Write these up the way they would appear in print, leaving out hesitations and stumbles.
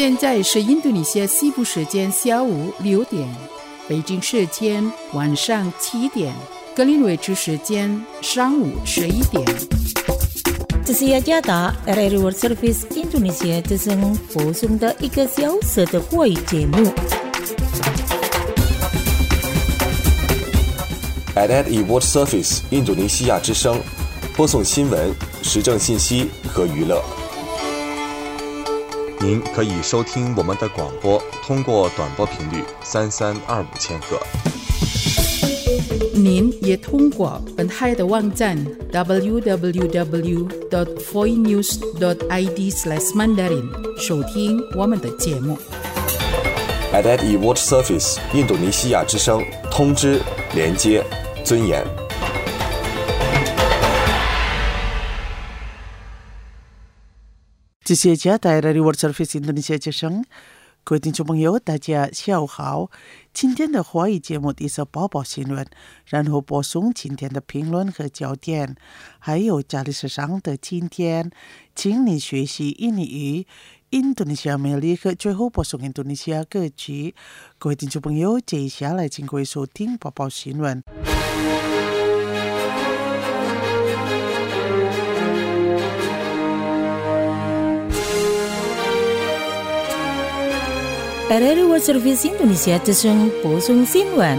现在是印度尼西亚西部时间下午6点，北京时间晚上7点，格林威治时间上午11点。 这是雅加达 RRI World Service Indonesia 之声播送的1个小时的华语节目。 RRI World Service 印度尼西亚之声播送新闻、时政信息和娱乐。您可以收听我们的广播，通过短波频率3325千赫。 您也通过本台的网站 www.voinews.id/mandarin 收听我们的节目。 RRI World Service 印度尼西亚之声，通知、连接、尊严。 这是加拿大 RRI Service 印度尼西亚之声，各位听众朋友，大家下午好。今天的华语节目第一首播报新闻，然后播送今天的评论和焦点，还有家里时尚的今天，请你学习印尼语、印度尼西亚魅力和最后播送印度尼西亚歌曲。各位听众朋友，接下来请各位收听播报新闻。 RRI World Service Indonesia 之声播送新闻。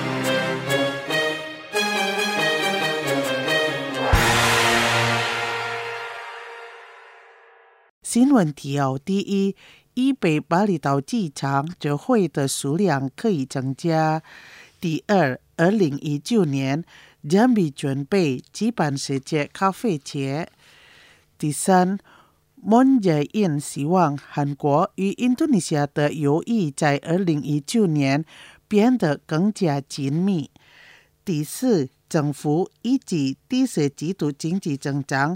新闻提要：第一，以北巴厘岛机场折会的数量可以增加。第二，2019年Jambi准备举办世界咖啡节。第三Moon Jae-in 希望韩国与印度尼西亚的友谊在2019年变得更加紧密。第四，政府预计第四季度经济增长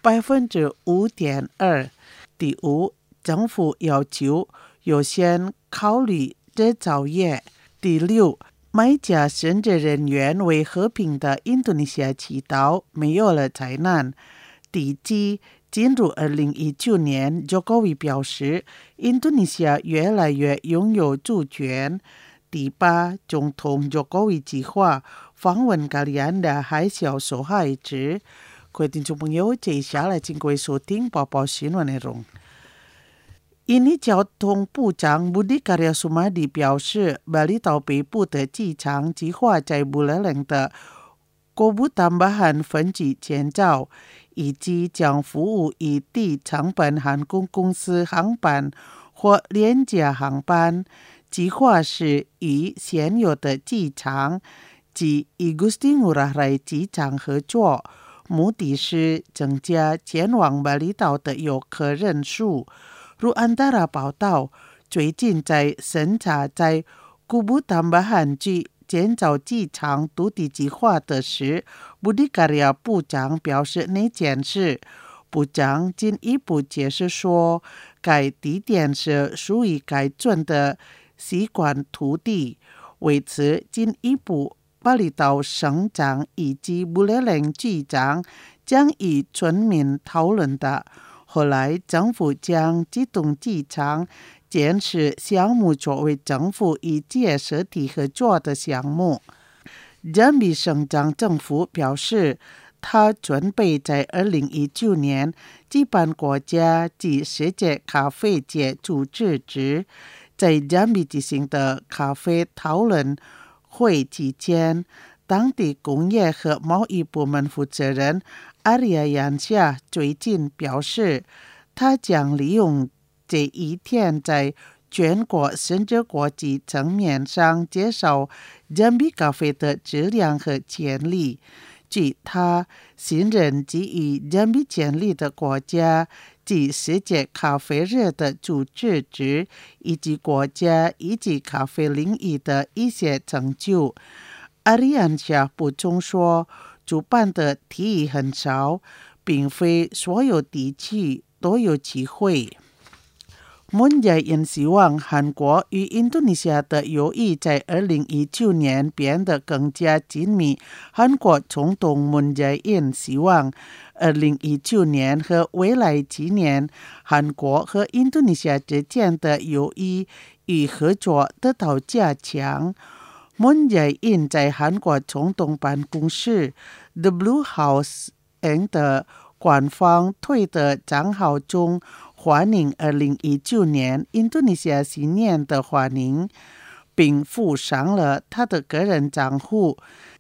5.2%。第五，政府要求优先考虑制造业。第六，买家甚至人员为和平的印度尼西亚祈祷，没有了灾难。第七，进入2019年 Jokowi 表示印度尼西亚越来越拥有主权。第八，总统 Jokowi 计划访问加利安的海啸受害者。各位听众朋友，接下来请各位收听播报新闻内容。印尼交通部长 Budi Karya Sumadi 表示，巴厘岛北部的机场计划在Buleleng的Kubu tambahan分机建造，以及将服务以低成本航空公司航班或廉价航班。计划是与现有的机场及 Igusti Ngurah Rai 机场合作，目的是增加前往巴厘岛的游客人数。如安达拉报道，最近在审查在Kubu tambahan建造机场土地计划的时，Budi Karya 部长表示那件事。部长进一步解释说，该地点是属于该村的习惯土地。为此，进一步巴厘岛省长以及Buleleng机长将与村民讨论的。后来，政府将机动机场建设项目作为政府与企业实体合作的项目。Jambi 省长政府表示，他准备在2019年举办国家及世界咖啡节组织之在 Jambi 举行的咖啡讨论会期间，当地工业和贸易部门负责人Arya Yansyah 最近表示，他将利用这一天在全国甚至国际层面上介绍 Jambi 咖啡的质量和潜力。据他信任基于 Jambi 建立的国家及世界咖啡日的组织之以及国家以及咖啡领域的一些成就。Arya Yansyah 补充说，主办的提议很少，并非所有地区都有机会。 文在寅希望韩国与印度尼西亚的友谊在2019年变得更加紧密。韩国总统文在寅希望2019年和未来几年，韩国和印度尼西亚之间的友谊与合作得到加强。文在寅在韩国总统办公室 The Blue House 的官方推特账号中欢迎2019年印度尼西亚新年的欢迎，并附上了他的个人账户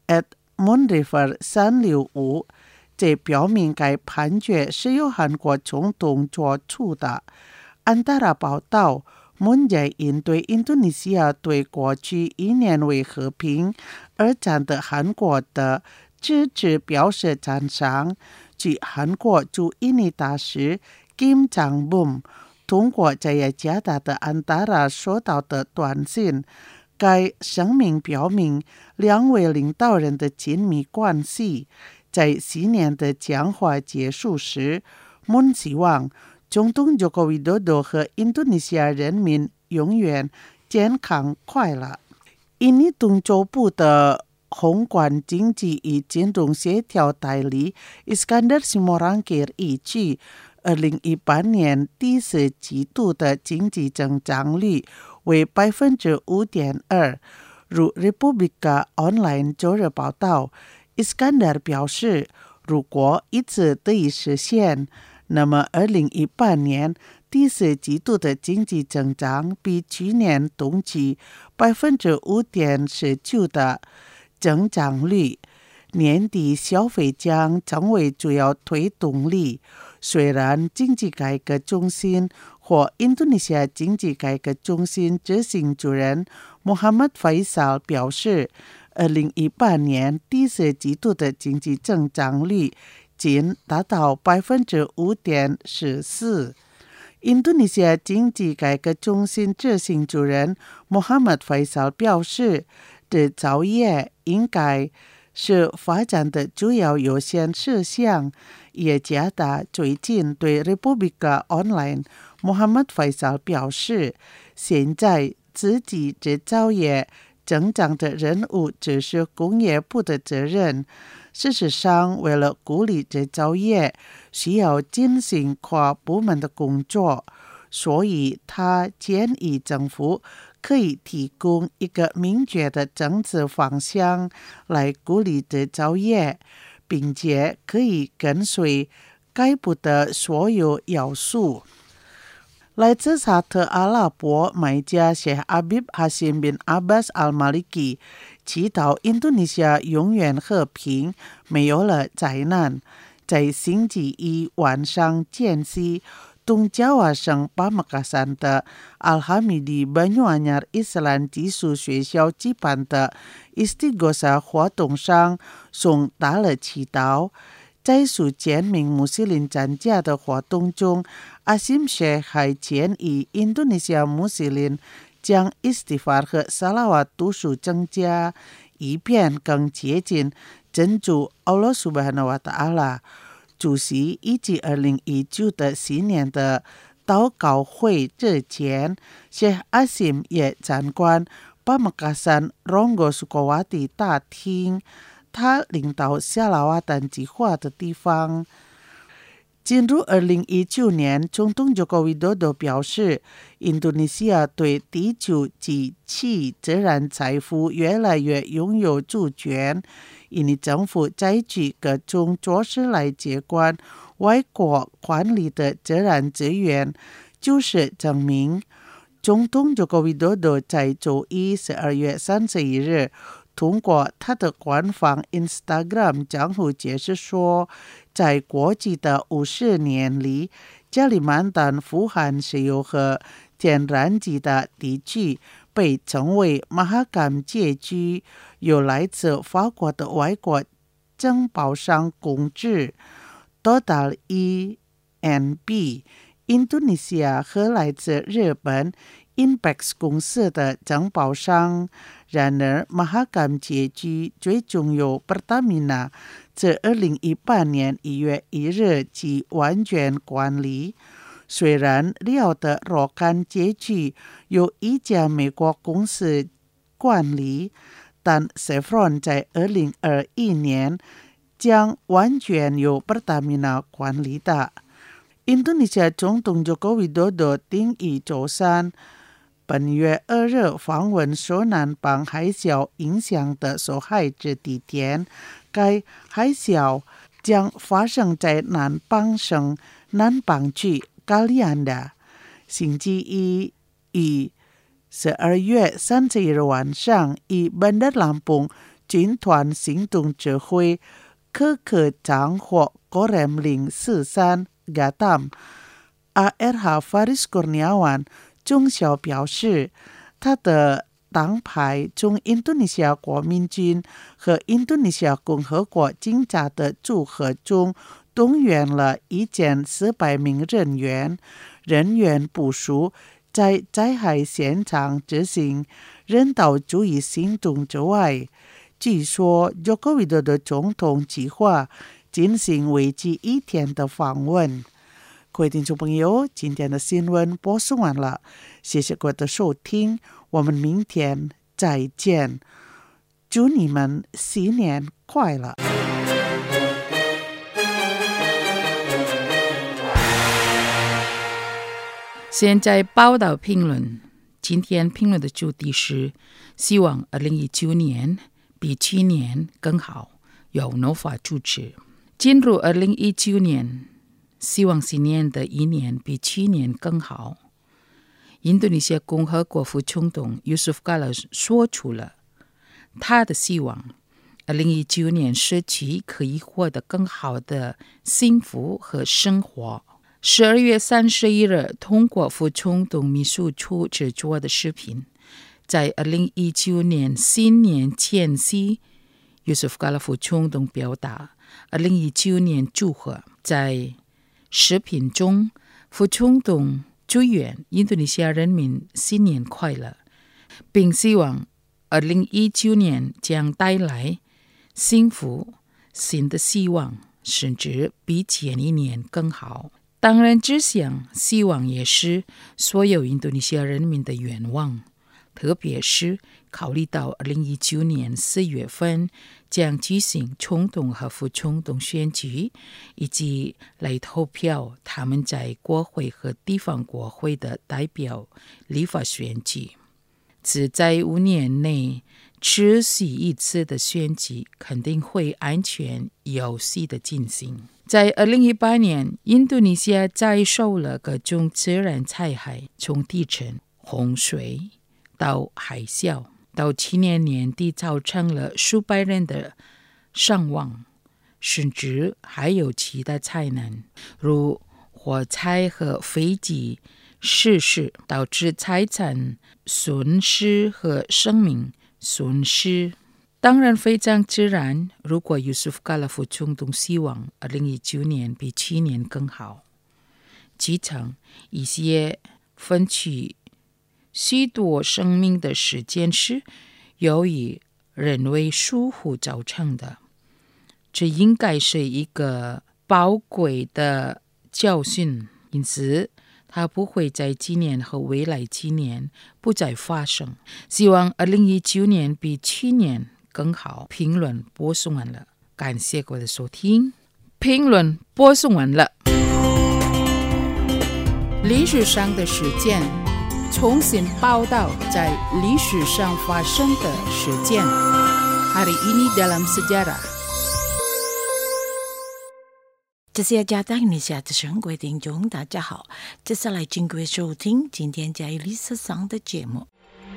@monriver365，这表明该判决是由韩国总统做出的。安达拉报道，文在寅对印度尼西亚对过去1年为和平而战的韩国的支持表示赞赏。据韩国驻印尼大使金正文通过在雅加达的安达拉收到的短信，该声明表明两位领导人的紧密关系。在新年的讲话结束时，文希望总统佐科维多多和印度尼西亚人民永远健康快乐。印尼东洲部的宏观经济与金融协调代理 Iskandar Simorangkir 预计2018年第四季度的经济增长率为 5.2%。 如 Republika Online 周日报道， Iskandar 表示，如果一直得以实现，那么2018年第四季度的经济增长比去年同期 5.19% 的增长率，年底消费将成为主要推动力。虽然经济改革中心或印度尼西亚经济改革中心执行主任 Muhammad Faisal 表示，2018年第四季度的经济增长率仅达到 5.14%。印度尼西亚经济改革中心执行主任 Muhammad Faisal 表示，制造业应该是发展的主要优先事项。雅加达最近对 Republika Online Muhammad Faisal 表示，现在自己制造业增长的任务只是工业部的责任。事实上，为了鼓励制造业，需要进行跨部门的工作，所以他建议政府可以提供一个明确的政策方向来鼓励制造业，并且可以跟随该部的所有要素。来自沙特阿拉伯买家 Sheikh Habib Hashim bin Abbas Al-Maliki 祈祷印度尼西亚永远和平，没有了灾难。在星期一晚上间隙，东爪哇省巴马卡山的 Al-Hamidi Banyuanyar 伊斯兰寄宿学校举办的 Istighosa 活动上送达了祈祷。在数千名穆斯林参加的活动中，阿辛谢还建议印度尼西亚穆斯林将 Istighfar 和 Salawat 读数增加，以便更接近真主 Allah Subhanahu wa Ta'ala。 主席以及2019的新年的祷告会之前， Sheikh Asim 也参观巴马卡山 Rongo Sukowati 大厅，他领导夏拉瓦丹计划的地方。进入2019年，总统佐科维多多表示，印度尼西亚对地球及其自然财富越来越拥有主权。印尼政府采取各种措施来接管外国管理的自然资源，就是证明。总统佐科维多多在周一12月31日通过他的官方 Instagram 账户解释说，在过去的50年里，加里曼丹富含石油和天然气的地区被称为马哈甘街区，由来自法国的外国承包商控制。Total E&P、印度尼西亚和来自日本 Inpex 公司的承包商。然而，马哈甘街区最终由 Pertamina 自2018年1月1日起完全管理。 虽然料的若干结局由一家美国公司管理，但 Chevron 在2021年将完全由 Pertamina 管理的。印度尼西亚总统 Joko Widodo 定于周三本月2日访问受南邦海啸影响的受害者地点，该海啸将发生在南邦省南邦区加利安的。星期一于12月30日晚上，以 Bandar Lampung 军团行动指挥科科长或 Korem 043 Gatam ARH Faris Kurniawan 中校表示，他的党派从印度尼西亚国民军和印度尼西亚共和国警察的组合中动员了1400名人员部署在灾害现场执行人道主义行动之外。据说 Joko Widodo 总统计划进行为期1天的访问。各位听众朋友，今天的新闻播送完了，谢谢各位的收听，我们明天再见，祝你们新年快乐。 现在报道评论，今天评论的主题是希望2019年比去年更好，由诺法主持。进入2019年，希望新年的一年比去年更好。印度尼西亚共和国副总统 Yusuf Kala 说出了他的希望，2019年社区可以获得更好的幸福和生活。12月31日，通过副总统秘书处制作的视频，在2019年新年前夕 ，Yusuf Kala 副总统表达2019年祝贺。在视频中，副总统祝愿印度尼西亚人民新年快乐，并希望2019年将带来幸福、新的希望，甚至比前一年更好。当然，这项希望也是所有印度尼西亚人民的愿望，特别是考虑到2019年4月份将举行总统和副总统选举，以及来投票他们在国会和地方国会的代表立法选举。此在5年内持续一次的选举肯定会安全有序的进行。在2018年，印度尼西亚遭受了各种自然灾害，从地震、洪水到海啸，到去年年底造成了数百人的伤亡，甚至还有其他灾难，如火灾和飞机失事，导致财产损失和生命损失。当然非常自然，如果 Yusuf Kala 副总统希望2019年比去年更好，基层一些分取许多生命的事件是由于人为疏忽造成的，这应该是一个宝贵的教训，因此它不会在今年和未来几年不再发生。希望2019年比去年更好。评论播送完了，感谢各位的收听。评论播送完了。历史上的事件，重新报道在历史上发生的事件。Hari ini dalam sejarah。 这是加大印尼下的生活听众，大家好，接下来请各位收听今天在历史上的节目。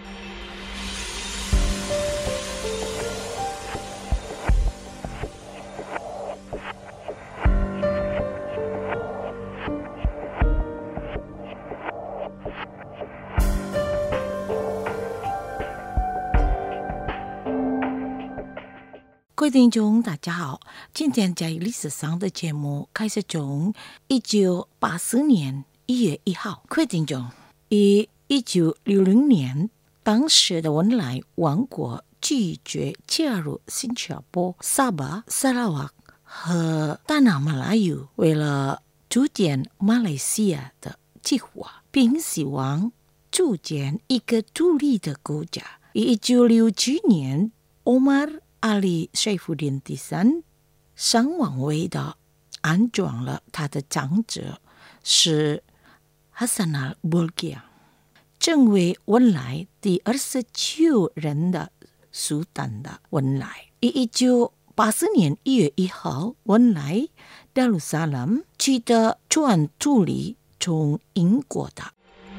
各位听众大家好，今天在历史上的节目开始从1984年1月1号。各位听众，于1960年，当时的文莱王国拒绝加入新加坡、沙巴、沙拉瓦和大纳马拉尤，为了组建马来西亚的计划，并希望组建一个独立的国家。1967年，欧马尔·阿里·塞夫丁第三上王位的安装了他的长子是哈萨纳·布尔吉亚，成为文莱第29任的苏丹的文莱。1984年1月1号，文莱达鲁萨拉取得全独立，从英国的。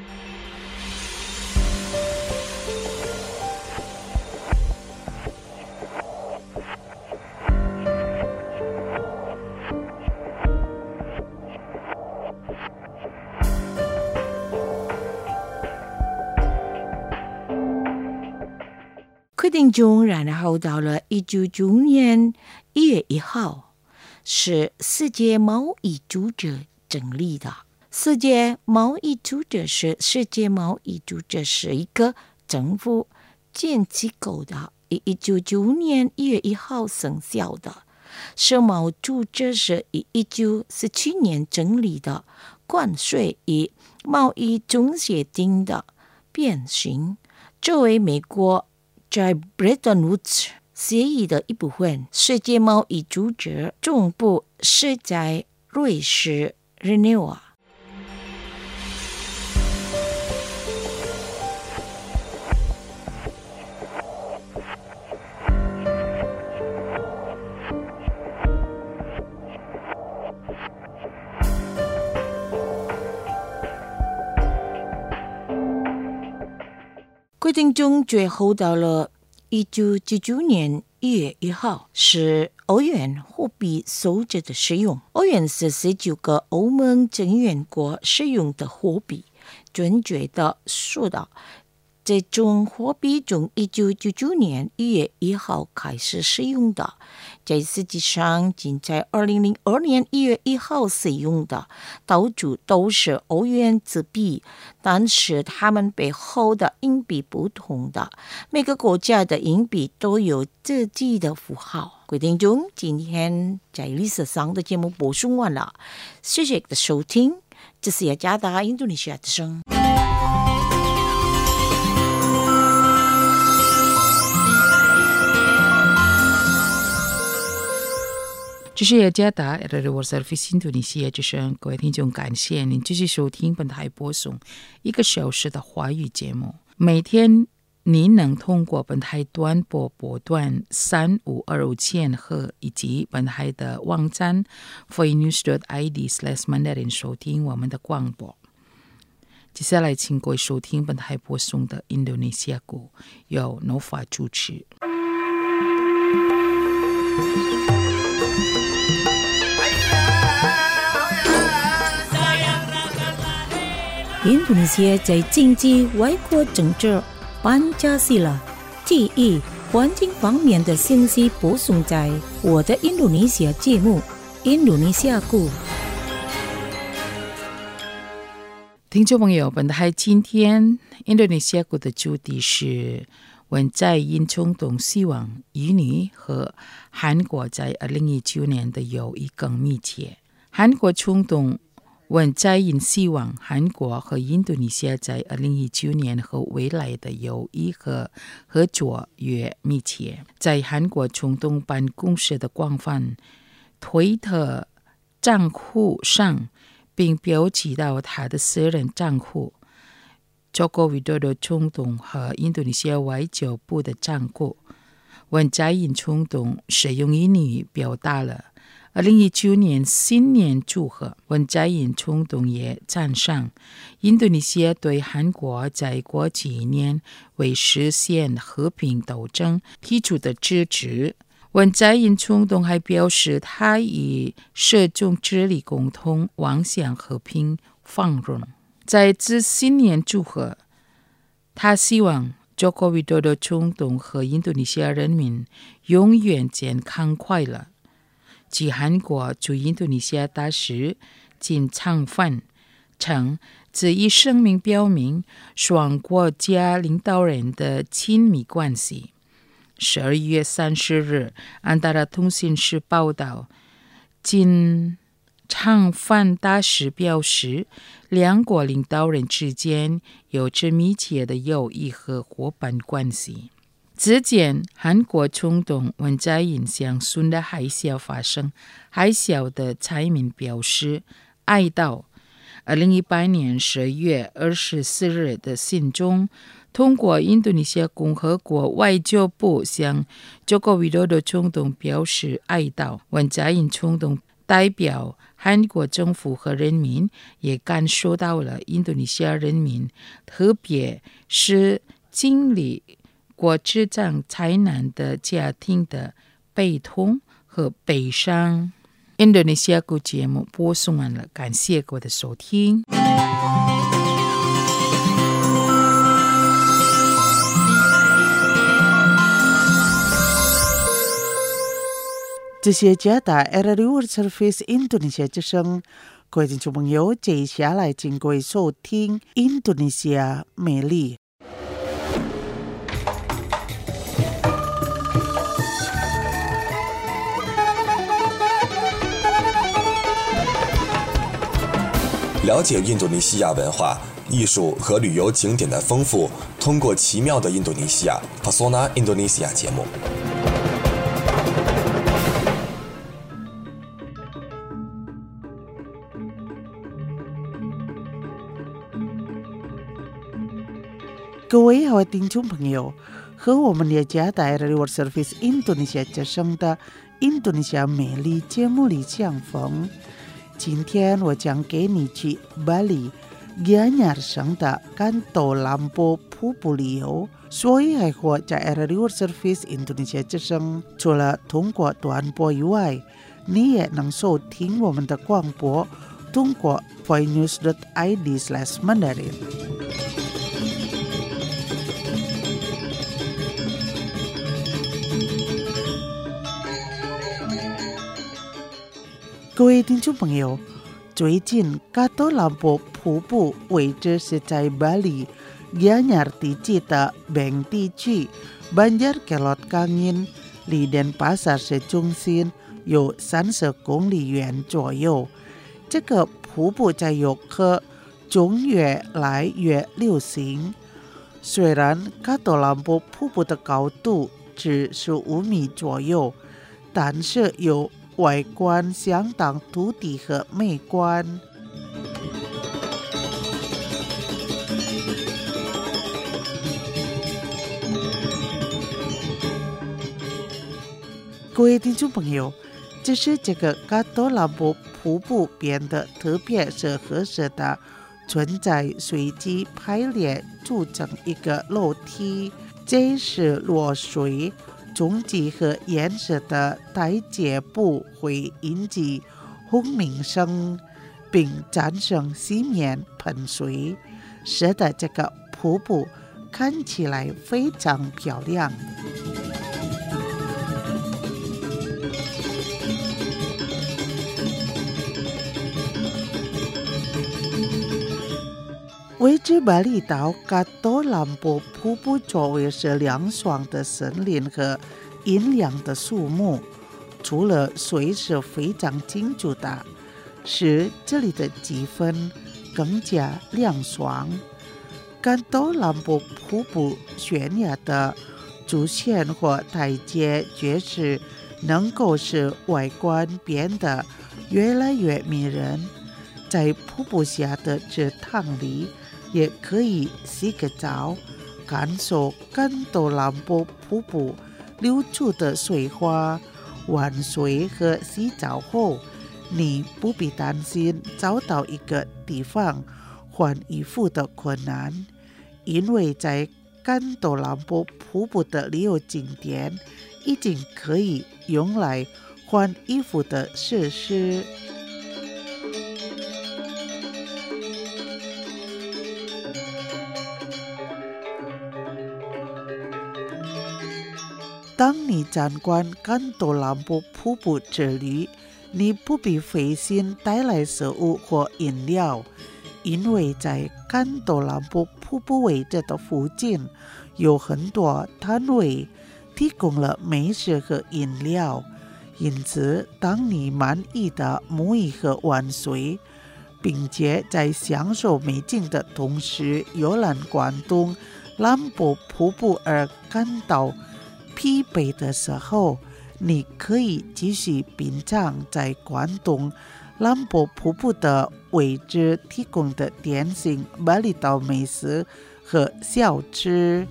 决定中，然后到了1995年1月1号，是世界贸易组织成立的。世界贸易组织是一个政府间机构的，1995年1月1号生效的。世贸组织是1917年成立的，关税与贸易总协定的变形，作为美国在 Bretton Woods 协议的一部分。世界贸易组织总部是在瑞士日内瓦。决定中最后到了1999年1月1号，是欧元货币守则的使用。欧元是19个欧盟成员国使用的货币。准确的说到，这种货币从1999年1月1号开始使用的，在实际上仅在2002年1月1号使用的到处都是欧元纸币，但是它们背后的硬币不同的，每个国家的硬币都有自己的符号。规定中，今天在历史上的节目播送完了，谢谢你的收听，这是雅加达印度尼西亚之声。 这是雅加达 Radio Service 印度尼西亚之声，各位听众，感谢您继续收听本台播送1个小时的华语节目。每天您能通过本台短波波段3525千赫以及本台的网站 foinews.id/mandarin 收听我们的广播。接下来请各位收听本台播送的印度尼西亚鼓，由 Nova 主持。 印度尼西亚在经济、外国政治、班加西拉、体育、环境方面的信息播送在我的印度尼西亚节目《印度尼西亚鼓》。 听众朋友，本台今天印度尼西亚鼓的主题是文在寅总统希望与你和韩国在2019年的友谊更密切。韩国总统文在寅希望韩国和印度尼西亚在2019年和未来的友谊和合作越密切。在韩国总统办公室的官方推特账户上，并标记到他的私人账户Joko Widodo总统和印度尼西亚外交部的账户，文在寅总统使用英语表达了2019年新年祝贺。文在寅总统也赞赏印度尼西亚对韩国在过去1年为实现和平斗争提出的支持。文在寅总统还表示，他与社中致力共同望向和平繁荣。在致新年祝贺，他希望Joko Widodo总统和印度尼西亚人民永远健康快乐。继韩国驻印度尼西亚大使金昌范称，这一声明表明双国家领导人的亲密关系。12月30日，安达拉通讯社报道，金畅饭大使表示，两国领导人之间有着密切的友谊和伙伴关系。之前，韩国总统文在寅向顺的海啸发生海啸的灾民表示哀悼。2018年12月24日的信中，通过印度尼西亚共和国外交部向Joko Widodo总统表示哀悼。文在寅总统代表韩国政府和人民也感受到了印度尼西亚人民，特别是经历过这场灾难的家庭的悲痛和悲伤。印度尼西亚国节目播送完了，感谢各位的收听。 这些加大 RRI World Service 印度尼西亚之声，各位听众朋友，接下来请各位收听印度尼西亚美丽。 了解印度尼西亚文化、艺术和旅游景点的丰富，通过奇妙的印度尼西亚 Pesona Indonesia 节目。 各位好，听众朋友，和我们也加大 RRI World Service 印度尼西亚之声的印度尼西亚美丽节目里相逢。今天我将给你去巴黎Gianyar省的甘多兰波瀑布旅游，所以还活在 RRI World Service 印度尼西亚之声。除了通过短波以外，你也能收听我们的广播，通过 voinews.id/Mandarin。各位听众朋友，最近加多兰波瀑布位置是在巴黎Gianyar地区的北地区，Banjar Kelot Kangin离denpasar市中心有30公里远左右。这个瀑布在游客中越来越流行。虽然加多兰波瀑布的高度只15米左右，但是有外观相当独特和美观。各位听众朋友，这是这个加多兰波瀑布变得特别是合适的存在随机排列组成一个楼梯，这是落水中级和岩石的台阶部会引起轰鸣声，并产生西面喷水，使得这个瀑布看起来非常漂亮。位置巴厘岛加多兰波瀑布周围是凉爽的森林和阴凉的树木，除了水是非常清楚的，使这里的气氛更加凉爽。加多兰波瀑布悬崖的主线或台阶确实能够使外观变得越来越迷人。在瀑布下的池塘里也可以洗个澡，感受加多兰波瀑布流出的水花。玩水和洗澡后，你不必担心找到一个地方换衣服的困难，因为在加多兰波瀑布的旅游景点已经可以用来换衣服的设施。当你参观加多兰波瀑布之旅，你不必费心带来食物或饮料，因为在加多兰波瀑布位置的附近有很多摊位提供了美食和饮料， 因此，当你满意的沐浴和玩水，并且在享受美景的同时游览广东南部瀑布而感到疲惫的时候，你可以继续品尝在广东南部瀑布的位置提供的点心、巴厘岛美食和小吃。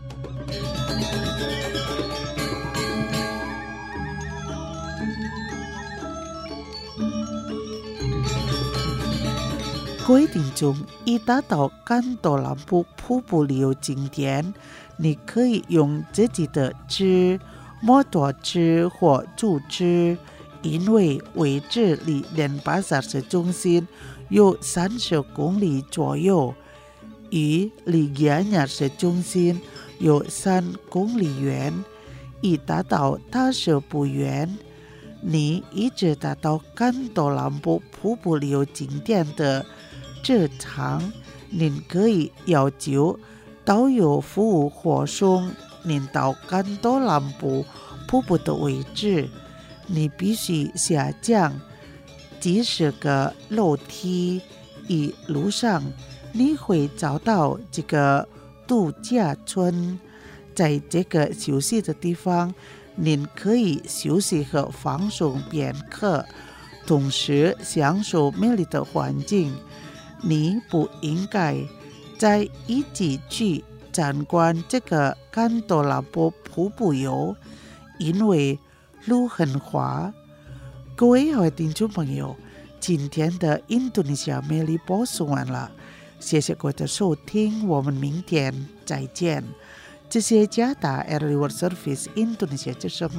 各位听众，已达到港岛南部瀑布旅游景点，你可以用自己的车、摩托车或租车，因为位置离联巴萨市中心有30公里左右，与离亚亚市中心有3公里远，已达到大社不远。你一直达到港岛南部瀑布旅游景点的这场，您可以要求导游服务或送您到港岛南部瀑布的位置。你必须下降几十个楼梯，一路上你会找到这个度假村。在这个休息的地方，您可以休息和放松片刻，同时享受美丽的环境。你不应该在一起去参观这个港岛南部瀑布游，因为路很滑。各位好听众朋友，今天的印度尼西亚美丽播送完了，谢谢各位的收听，我们明天再见。这是加达 Air World Service 印度尼西亚之声。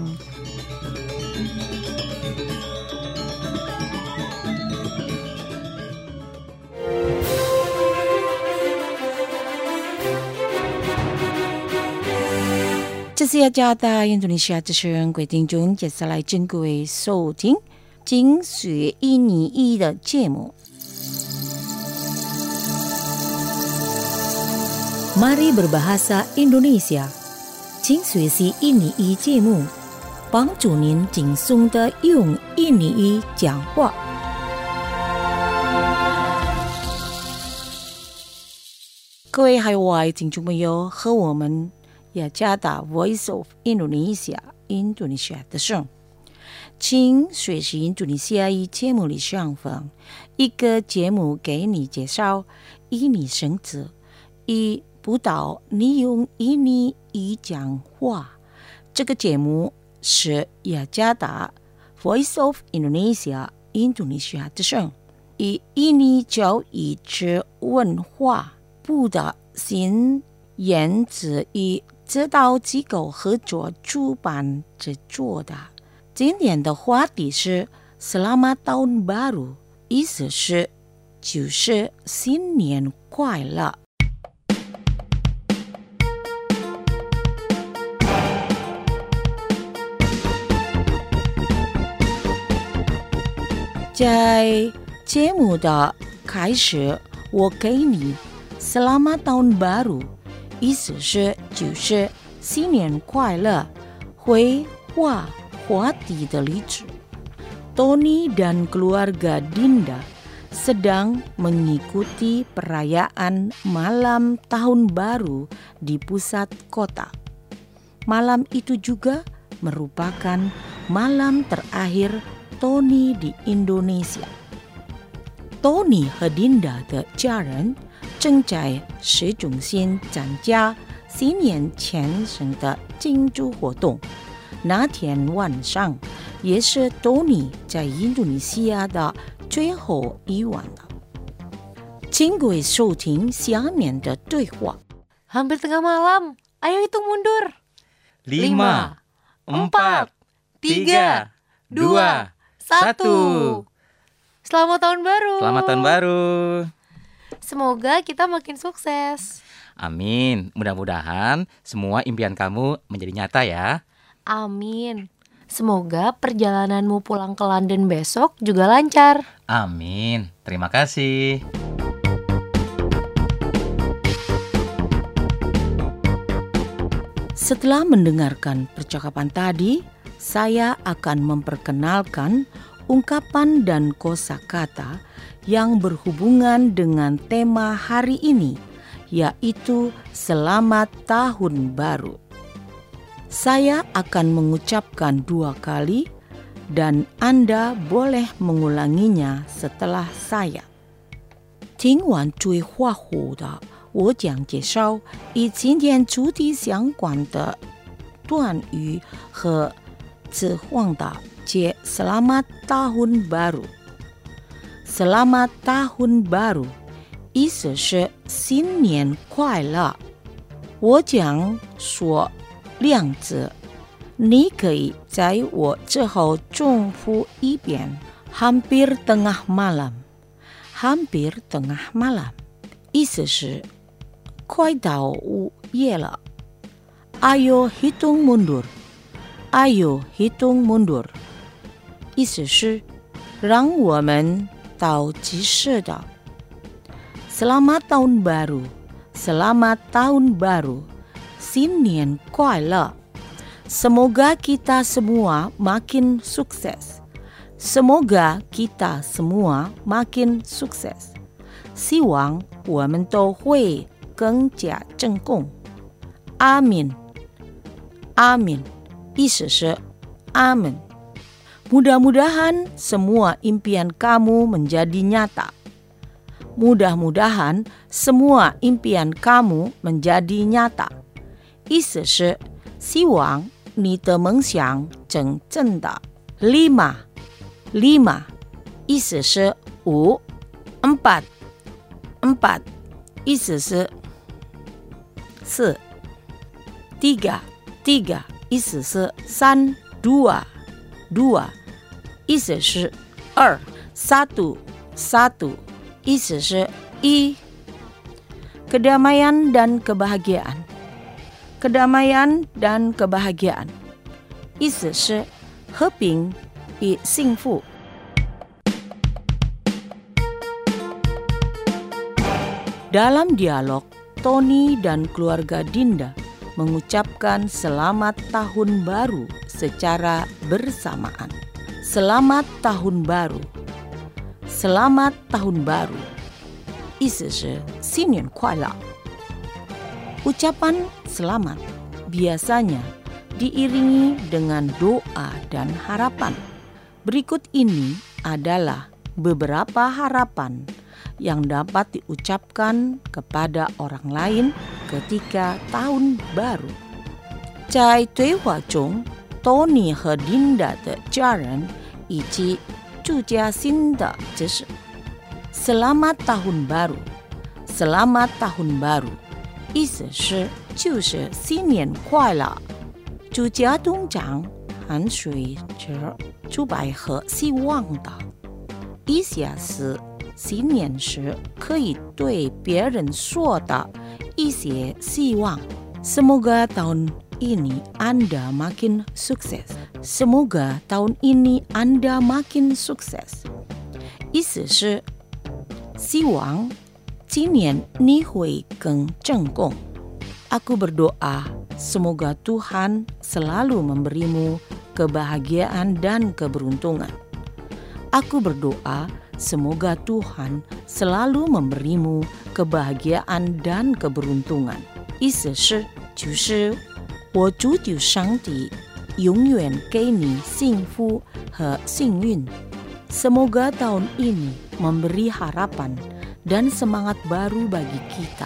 这是雅加达印度尼西亚之声，各位听众，接下来请各位收听精学印尼语的节目。Mari berbahasa Indonesia， 请学习印尼语节目，帮助您轻松地用印尼语讲话。各位海外听众朋友，和我们雅加达 Voice of Indonesia 印度尼西亚的声，请学习印度尼西亚语节目里上方一个节目给你介绍印尼生词，以辅导你用印尼语讲话。这个节目是雅加达 Voice of Indonesia 印度尼西亚的声，以印尼教育之文化部的新研制与指导机构合作主办制作的。今天的话题是 Selamat Tahun Baru， 意思是就是新年快乐。在节目的开始，我给你 Selamat Tahun Baru， 意思是就是新年快乐。会话话题的例子， Tony dan keluarga Dinda sedang mengikuti perayaan malam tahun baru di pusat kota. Malam itu juga merupakan malam terakhir Tony di Indonesia。 Tony 和 Dinda 的家人正在市中心参加新年前生的庆祝活动。那天晚上也是 Tony 在印度尼西亚的最后一晚了。请各位收听下面的对话。 Hampir tengah malam, ayo hitung mundur. 5, 4, 3, 2, 1. Selamat tahun baru. Selamat tahun baru. Semoga kita makin sukses. Amin. Mudah-mudahan semua impian kamu menjadi nyata ya. Amin. Semoga perjalananmu pulang ke London besok juga lancar. Amin. Terima kasih. Setelah mendengarkan percakapan tadi, saya akan memperkenalkan ungkapan dan kosakata yang berhubungan dengan tema hari ini, yaitu Selamat Tahun Baru. Saya akan mengucapkan 2 kali dan Anda boleh mengulanginya setelah saya. 听完最话后的我讲介绍与今天主题相关的短语和词汇的接 Selamat Tahun Baru。 Selamat Tahun Baru 意思是新年快乐。我讲说2字，你可以在我之后重复一遍。 Hampir tengah malam， Hampir tengah malam 意思是快到午夜了。 Ayo hitung mundur， Ayo hitung mundur 意思是让我们倒计时的。 Selamat Tahun Baru， Selamat Tahun Baru， 新年快乐。 Semoga kita semua makin sukses， Semoga kita semua makin sukses， 希望我们都会更加成功。 Amin， Amin 意思是 Amin。 Mudah-mudahan semua impian kamu menjadi nyata. Mudah-mudahan semua impian kamu menjadi nyata 意思是希望你的梦想成真的。 5， 意思是5。 4， 意思是4。 3， 意思是3。 2， 意思是2。 1， 意思是1。 Kedamaian dan kebahagiaan， Kedamaian dan kebahagiaan 意思是和平与幸福。 Dalam dialog, Tony dan keluarga Dinda mengucapkan Selamat Tahun Baru secara bersamaan. Selamat Tahun Baru， Selamat Tahun Baru 意思是新年快乐。 Ucapan selamat biasanya diiringi dengan doa dan harapan. Berikut ini adalah beberapa harapan yang dapat diucapkan kepada orang lain ketika tahun baru. 在对话中 Tony 和 Dinda 的家人以及祝家新的指示 Selamat Tahun Baru， Selamat Tahun Baru 意思是就是新年快乐。 祝家东长含水着祝百和希望的意思是新年时可以对别人说的一些希望。 Semoga tahun ini Anda makin sukses. Semoga tahun ini Anda makin sukses 意思是希望今年你会更成功。 Aku berdoa semoga Tuhan selalu memberimu kebahagiaan dan keberuntungan. Aku berdoa semoga Tuhan selalu memberimu kebahagiaan dan keberuntungan 意思是就是我祝求上帝永远给你幸福和幸运。 Semoga tahun ini memberi harapan dan semangat baru bagi kita.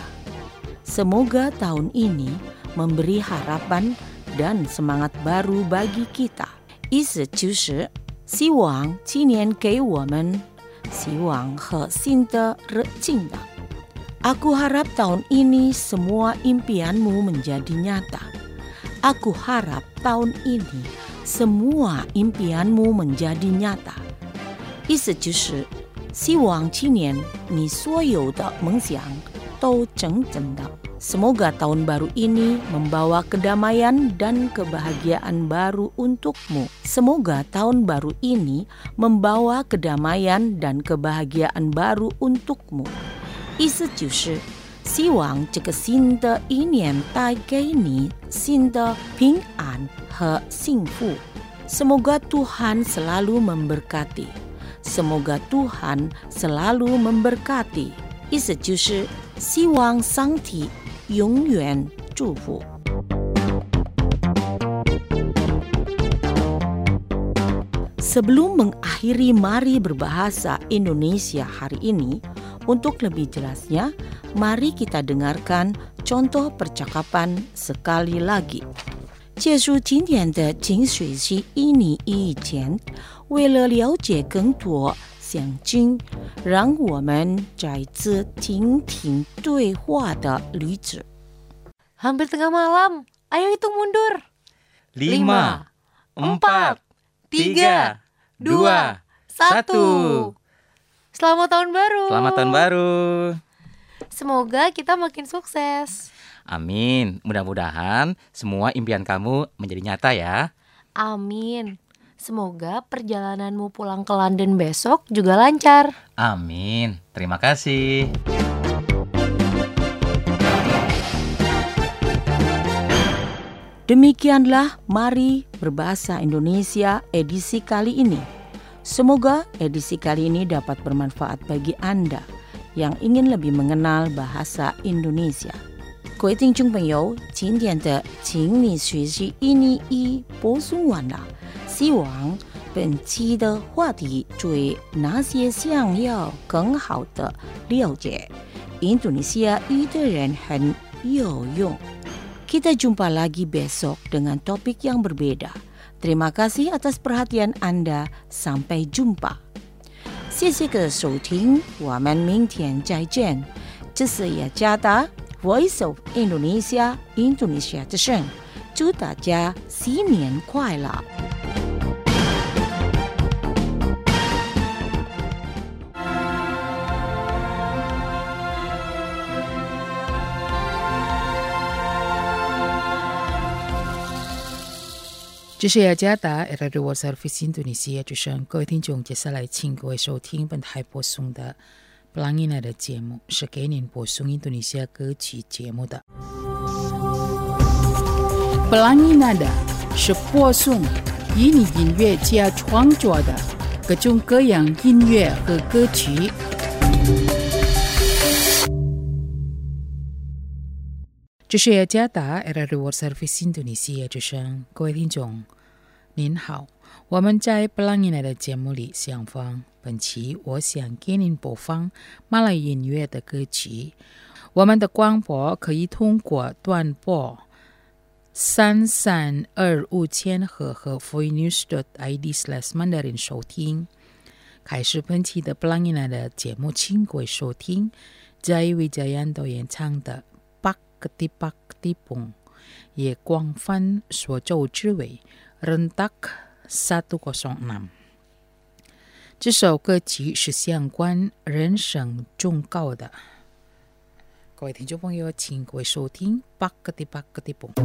Semoga tahun ini memberi harapan dan semangat baru bagi kita. 意思就是希望今年给我们希望和新的热情的。 Aku harap tahun ini semua impianmu menjadi nyata. Aku harap tahun ini semua impianmu menjadi nyata. 意思就是希望今年你所有的梦想都成真的。 Semoga tahun baru ini membawa kedamaian dan kebahagiaan baru untukmu. Semoga tahun baru ini membawa kedamaian dan kebahagiaan baru untukmu. 意思就是希望这个新的一年带给你新的平安和幸福。 Semoga Tuhan selalu memberkati. Semoga Tuhan selalu memberkati. 意思就是希望上帝永远祝福。Sebelum mengakhiri Mari Berbahasa Indonesia hari ini, untuk lebih jelasnya, mari kita dengarkan contoh percakapan sekali lagi. 结束今天的清水溪1年以前，为了了解更多详情，让我们再次听听对话的例子。 Hampir tengah malam, ayo hitung mundur. 5, 4, 3, 2, 1. Selamat tahun baru. Selamat tahun baru. Semoga kita makin sukses. Amin. Mudah-mudahan semua impian kamu menjadi nyata ya. Amin. Semoga perjalananmu pulang ke London besok juga lancar. Amin. Terima kasih. Demikianlah Mari Berbahasa Indonesia edisi kali ini. Semoga edisi kali ini dapat bermanfaat bagi Anda yang ingin lebih mengenal bahasa Indonesia. 各位听众朋友，今天的请你学习1年1播送完了，希望本期的话题对那些想要更好的了解印度尼西亚语的人很有用。Kita jumpa lagi besok dengan topik yang berbeda. Terima kasih atas perhatian Anda. Sampai jumpa. 谢谢各位收听，我们明天再见。这是雅加达 Voice of Indonesia 印度尼西亚之声，祝大家新年快乐。 这是雅加达 Radio World Service 印度尼西亚之声，各位听众，接下来请各位收听本台播送的布朗伊娜的节目，是给您播送印度尼西亚歌曲节目的。布朗伊娜的是播送印尼音乐家创作的各种各样音乐和歌曲。这是雅加达 Radio World Service 印度尼西亚之声，各位听众，您好，我们在布朗伊娜的节目里相逢。本期我想给您播放马来音乐的歌曲。我们的广播可以通过短波3325千赫和 freenews.id/mandarin 收听。开始本期的布朗伊娜的节目，请各位收听在Wijayan导演唱的Pak Ketipung， 也广泛所周知为Rentak 106。这首歌曲是相关人生忠告的。各位听众朋友，请各位收听Pak Ketipung。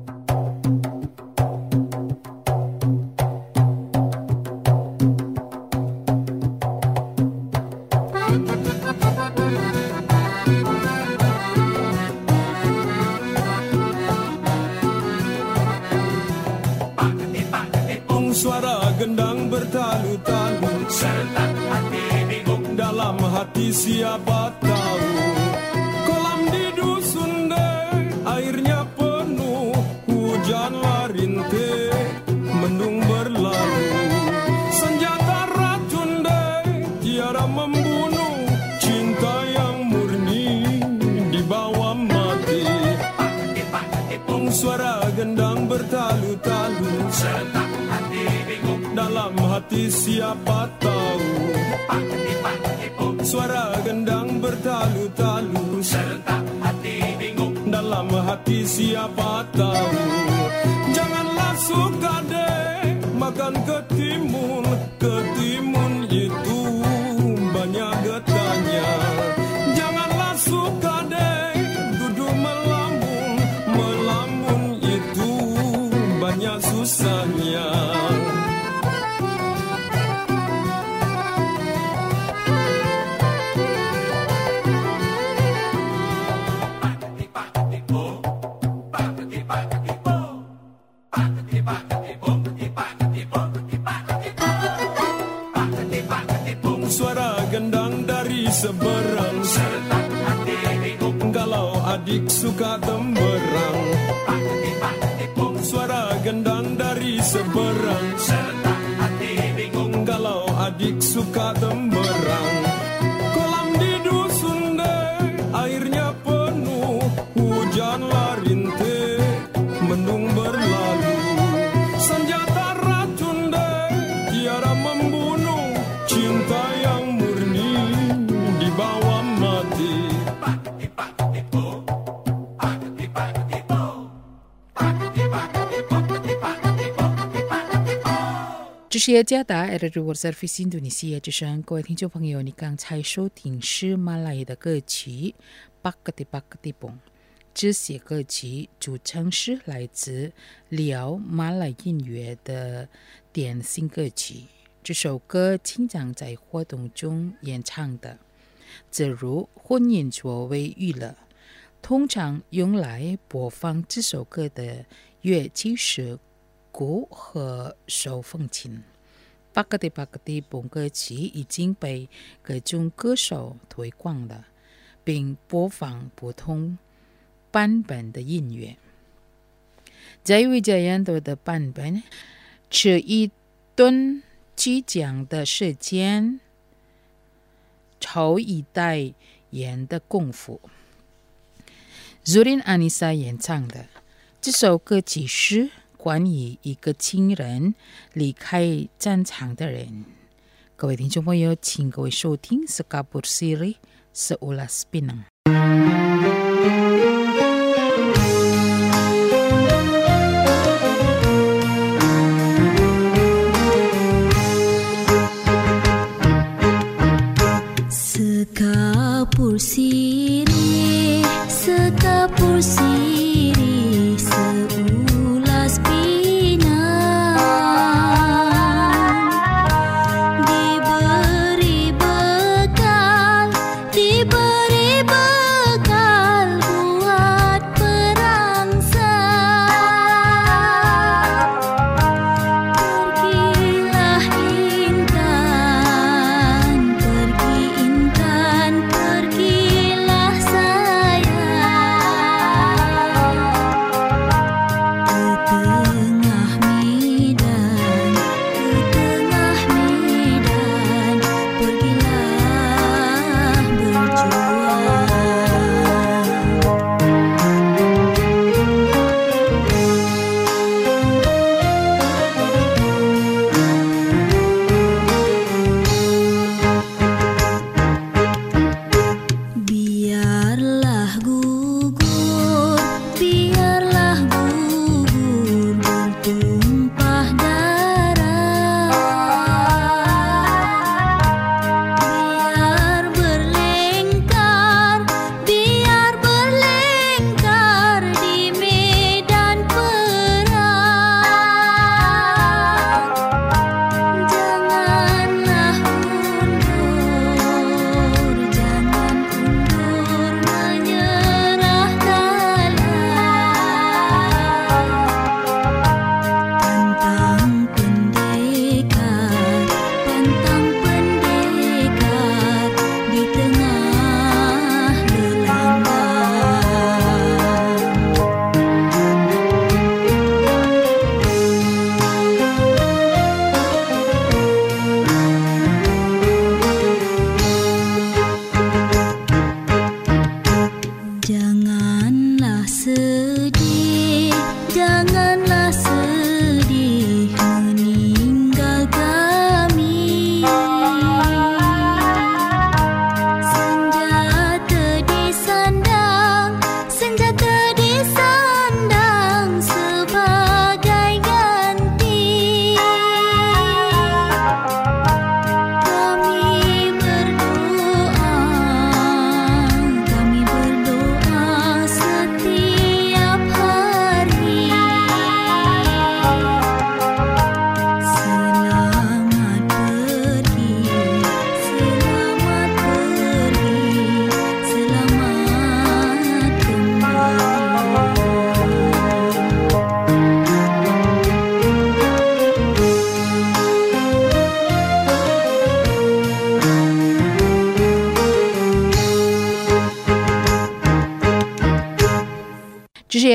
Suara gendang bertalu-talu, serentak hati bingung, dalam hati siapa tahu. Kolam di dusun deh, airnya penuh, hujanlah rintih, mendung berlalu. Senjata racun deh, tiada membunuh, cinta yang murni dibawa mati. Suara gendang bertalu-talu, serentak dalam hati siapa tahu. Suara gendang bertalu-talu, serentak hati bingung, dalam hati siapa tahu. Janganlah suka deh makan ketimun, ketimun itu banyak getahnya. Janganlah suka deh duduk melamun, melamun itu banyak susahnya. Pak, seberang. Serta hati bingung kalau adik suka temberang. Kolam di dusun deh, airnya penuh, hujanlah rintih, mendung berlalu. Senjata racun deh, tiada membunuh, cinta yang murni dibawa mati. 这是耶加达 World Service Indonesia 之声，各位听众朋友，你刚才收听是马来的歌曲《巴格蒂巴格蒂蹦》。这些歌曲主唱是来自辽马来音乐的典型歌曲。这首歌经常在活动中演唱的，正如婚姻作为娱乐，通常用来播放这首歌的乐器是鼓和手风琴。巴格蒂巴格蒂蹦歌曲已经被各种歌手推广了，并播放不同版本的音乐。在维加yan多的版本，吃一顿鸡酱的时间，炒一袋盐的功夫。Zurin Anissa 演唱的这首歌曲是关于一个亲人离开战场的人。各位听众朋友，请各位收听 Sekabur Siri Seulas Pinang。 Sekabur Siri, Sekabur Siri Seulas Pinang, diberi bekal buat perangsang. Pergilah intan, pergi intan, pergilah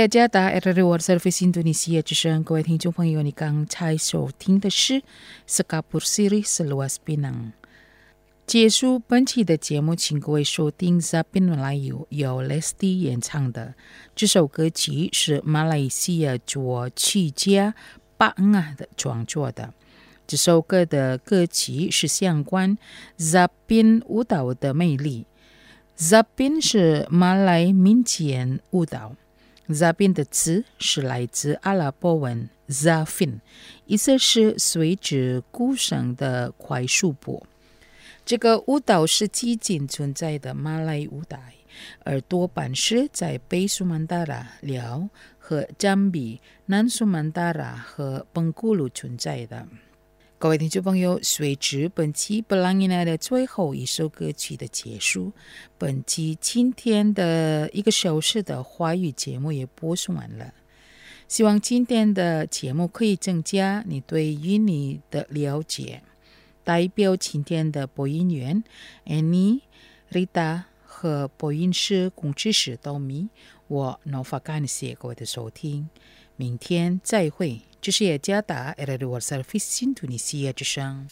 是加达 RRI World Service Indonesia 之声，各位听众朋友，你刚才收听的是 Sekapur Siri Seluas Pinang。结束本期的节目，请各位收听 Zapin Melayu 由 Lesti 演唱的这首歌曲，是马来西亚作曲家巴恩的创作的。这首歌的歌曲是相关 Zapin 舞蹈的魅力。Zapin 是马来民间舞蹈。Zapin 的词是来自阿拉伯文 Zafin， 意思是随着鼓声的快速步。这个舞蹈是基仅存在的马来舞蹈，而多半是在北苏门答腊、辽和jambi、南苏门答腊和本古鲁存在的。各位听众朋友，随着本期布朗伊奈的最后一首歌曲的结束，本期今天的1个小时的华语节目也播送完了。希望今天的节目可以增加你对印尼的了解。代表今天的播音员 Annie、Rita 和播音师、工程师Tommy，我非常感谢各位的收听，明天再会。这是雅加达 RRI World Service Indonesia 之声。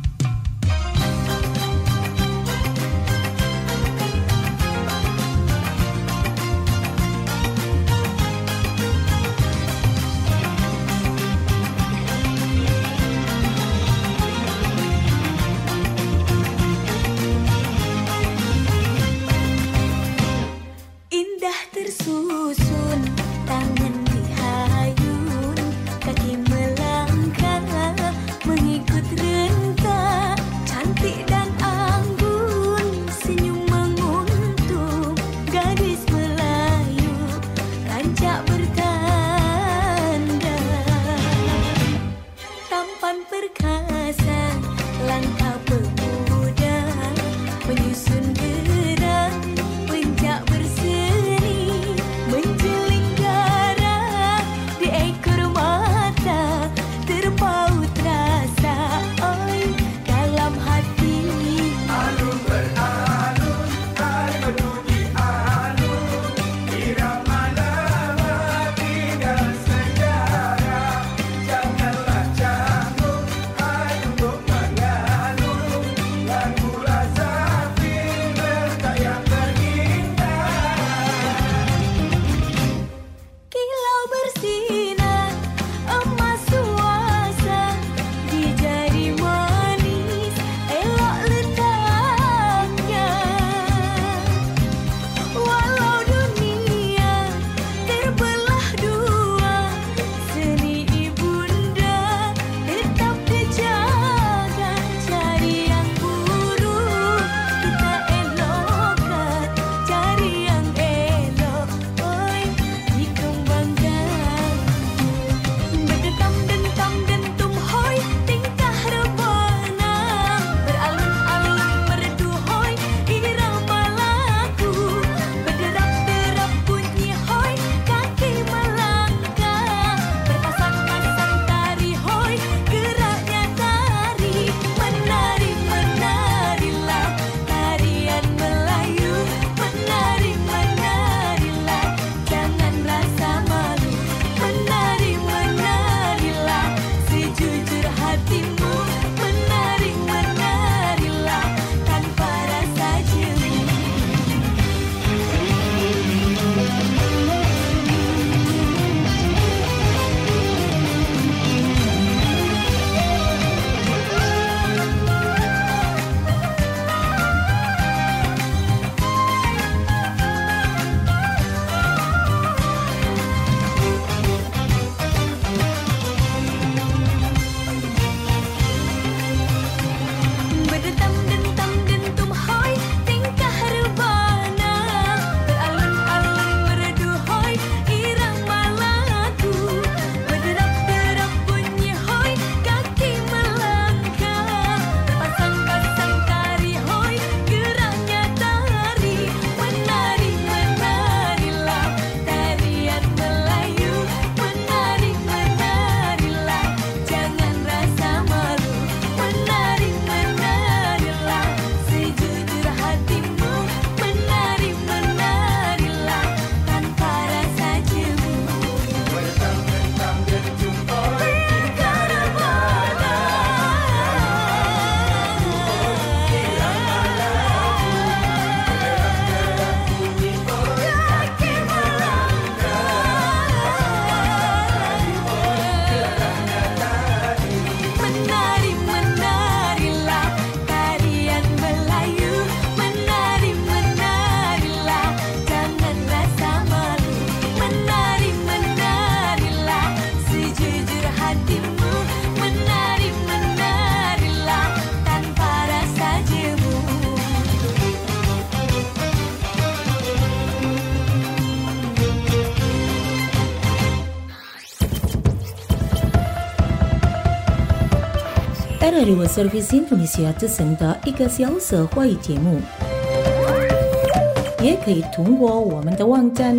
Tersusun tangan dihayun, kaki melangkah mengikut rentang. RRI World Service Indonesia 之声的一个小时华语节目，也可以通过我们的网站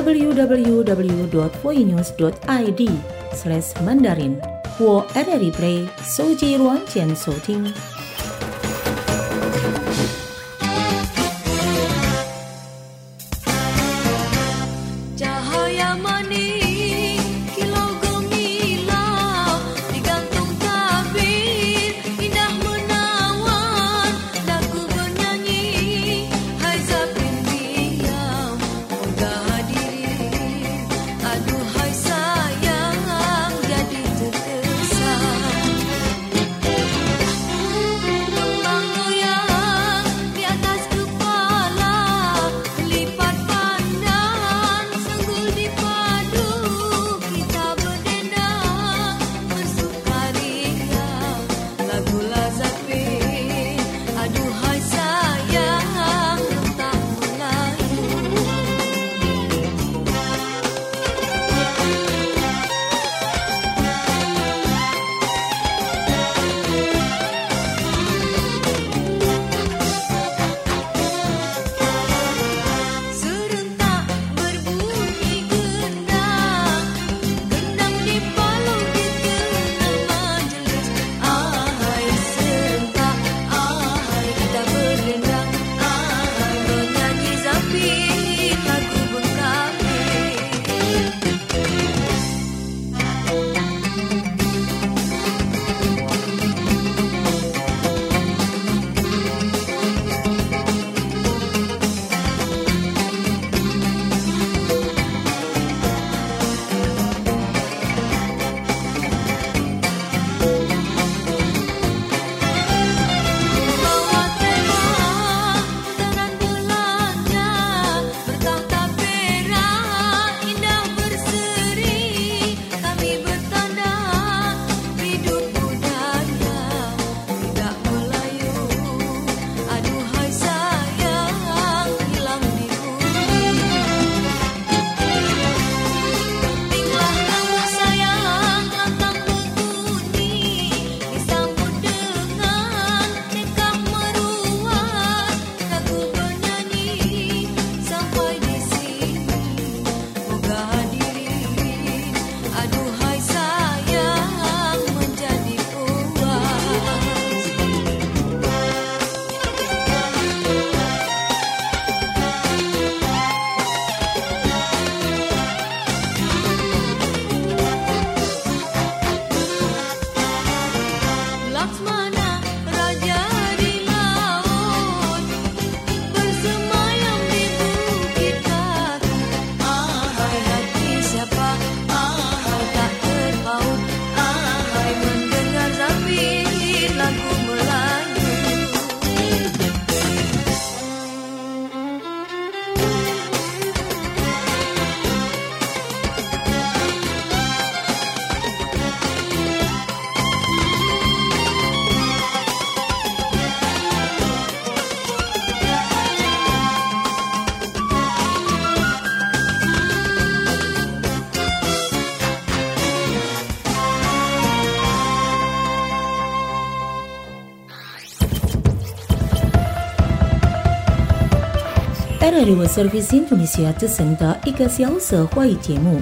www.voinews.id/Mandarin 或 RRI Play 手机软件收听。RRI World Service Indonesia 之声的一个小时华语节目，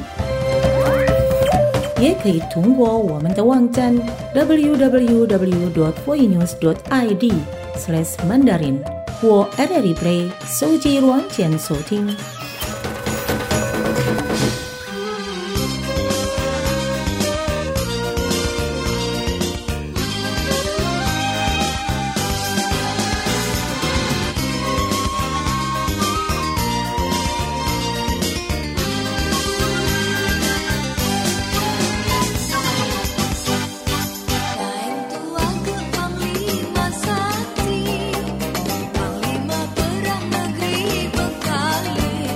也可以通过我们的网站 www.voinews.id/Mandarin 或 RRI Play 手机软件收听。 Panglima perang negeri Bengkali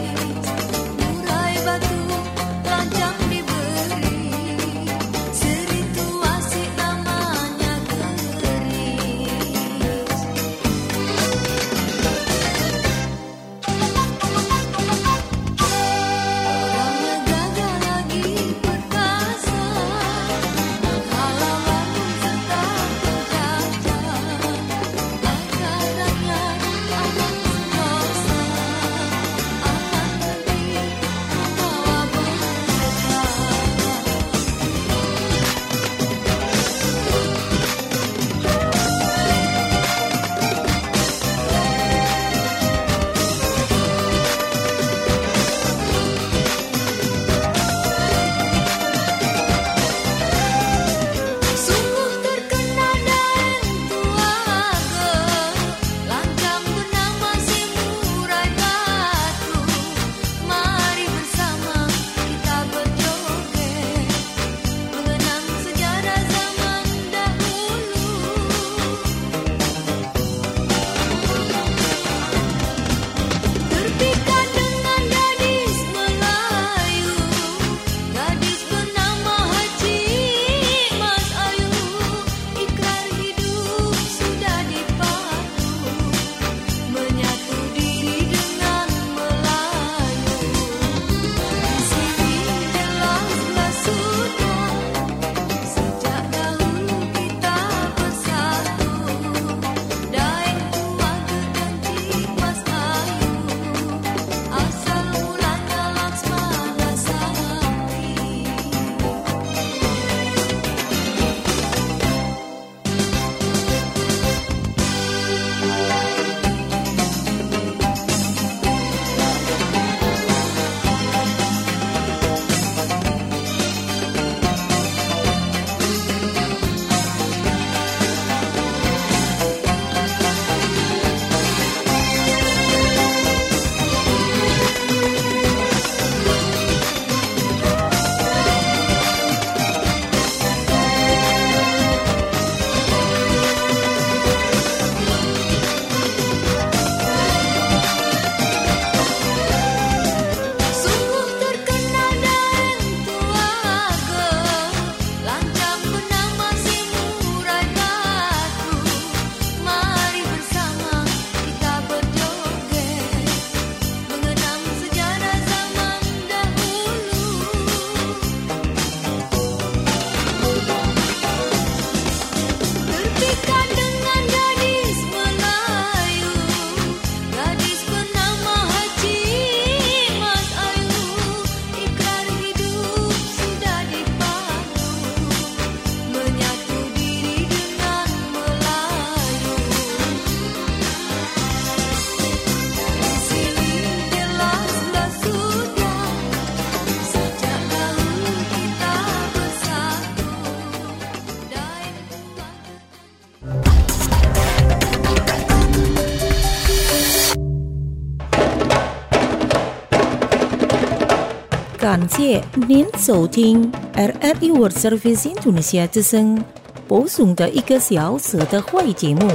感谢您收听 RRI World Service Indonesia 之声播送的1个小时的会节目。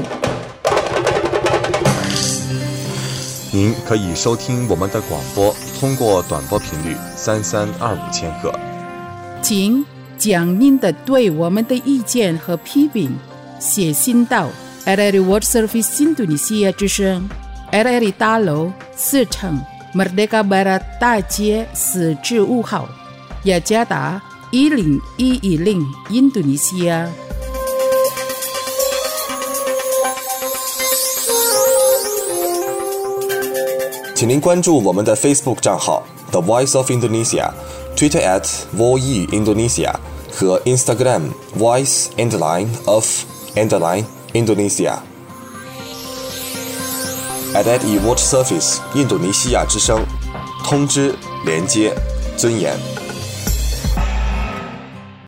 您可以收听我们的广播，通过短波频率3325千赫。 请将您的对我们的意见和批评写信到 RRI World Service Indonesia 之声 RRI 大楼4层 Merdeka Barat 大街4至5号，雅加达10110 Indonesia。 请您关注我们的 Facebook 账号 The Voice of Indonesia、Twitter @VOE Indonesia 和 Instagram Voice_of_Indonesia。RRI World Service 印度尼西亚之声，通知、连接、尊严。